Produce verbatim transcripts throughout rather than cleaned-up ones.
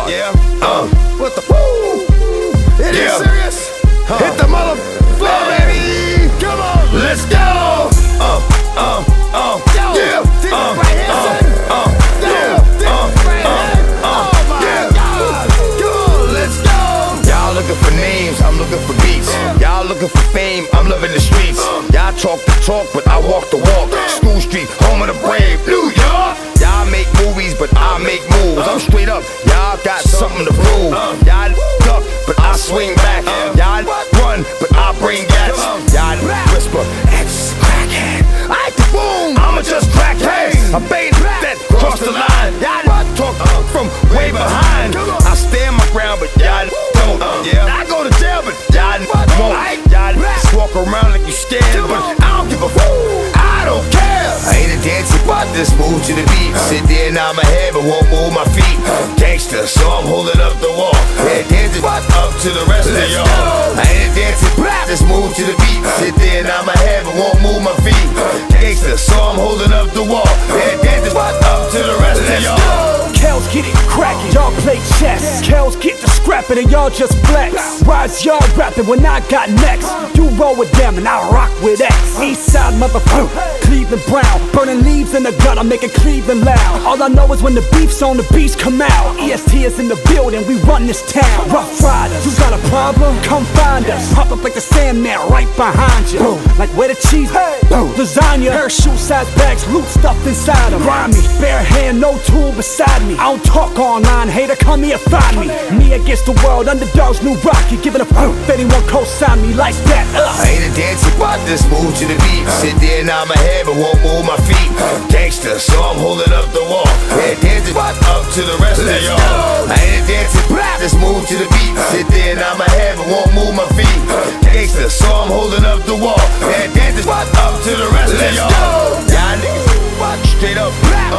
Yeah. Uh. What the? Woo. It yeah. is serious. Huh. Hit the mother floor, baby. Come on. Let's go. Uh. Uh. Uh. Yo. Yeah. This uh. right here, uh. son. Uh. Yeah. This uh. right here. Uh. Oh my yeah. God. Come on. Let's go. Y'all looking for names, I'm looking for beats. Y'all looking for fame, I'm living the streets. Y'all talk the talk, but I walk the walk. School Street, home of the brave, New York. Y'all make movies, but I make moves. I'm straight up, y'all got something to prove. Y'all duck, but I swing back. Y'all run, but I bring gas. Y'all whisper, X crackhead. I the boom, I'ma just crack heads. I bait that cross the line. Y'all talk from way behind. I stand my ground, but y'all don't. I go to jail, but y'all won't. Y'all just walk around like you scared, but I don't give a fuck. I don't care. I ain't a dancer, but just move to the beat. Sit there and nod my head, but won't move my feet. Gangster, so I'm holding up the wall. Yeah, dancing up to the rest of y'all. I ain't a dancer, just move to the beat. Sit there and nod my head, but won't move my feet. Gangster, so I'm holding up the wall. Yeah, dancing up to the rest of y'all. Kells get it crackin', y'all play chess. Kells get the scrappin' and y'all just flex. Why's y'all rapping when I got next? You roll with them and I rock with X. Eastside motherfucker, Cleveland Brown. Burning leaves in the gutter, making Cleveland loud. All I know is when the beef's on, the beats come out. E S T is in the building, we run this town. Rough Riders, you got a problem? Come find us. Pop up like the Sandman right behind you. Boom. Like where the cheese, hey. Boom. Lasagna, parachute size bags, loot stuffed inside them. Grimy, bare hand, no tool beside me. I don't talk online, hater, come here, find me. Me against the world, underdogs, new Rocky. Giving a f if anyone co-sign me like that. Ugh. I ain't a dancer, but just move to the beat. Sit there and nod my head, but won't move my feet. Gangster, so I'm holding up the wall. Yeah, dancing up to the rest of y'all. I ain't a dancer, just move to the beat. Sit there and nod my head, but won't move my feet. Gangster, so I'm holding up the wall. Yeah, dancing up to the rest of y'all. Y'all niggas, straight up,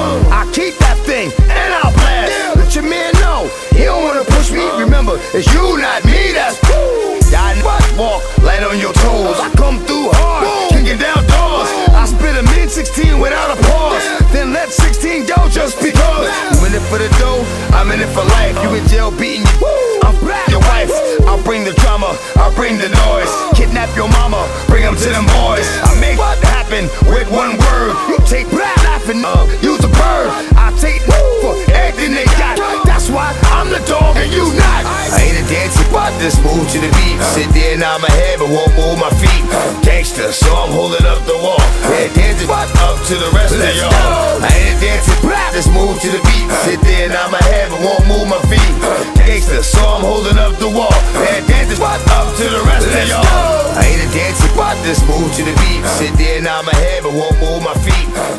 I keep that thing and I'll blast. Let your man know he don't wanna push me. Remember, it's you, not me. That's cool. Y'all walk light on your toes. I come through hard, kicking down doors. I spit a mid sixteen without a pause. Then let sixteen go just because. You in it for the dough, I'm in it for life. You in jail beating you. I'm your wife. I'll bring the drama, I'll bring the noise. Kidnap your mama, bring them to them boys. I make what happen with one word. You take laughing, uh, use a bird. I take for everything they got. That's why I'm the dog and you not. I ain't a dancer, but just move to the beat. Sit there and nod my head, but won't move my feet. Gangster, so I'm holding up the wall. Yeah, dancing up to the rest of y'all. I ain't a dancer, just move to the beat. Sit there and nod my head, but won't move my feet. Gangster, so I'm holding up the wall. Yeah, dancing up to the rest of y'all. I ain't a dancer, but just move to the beat. Sit there and nod my head, but won't move my feet.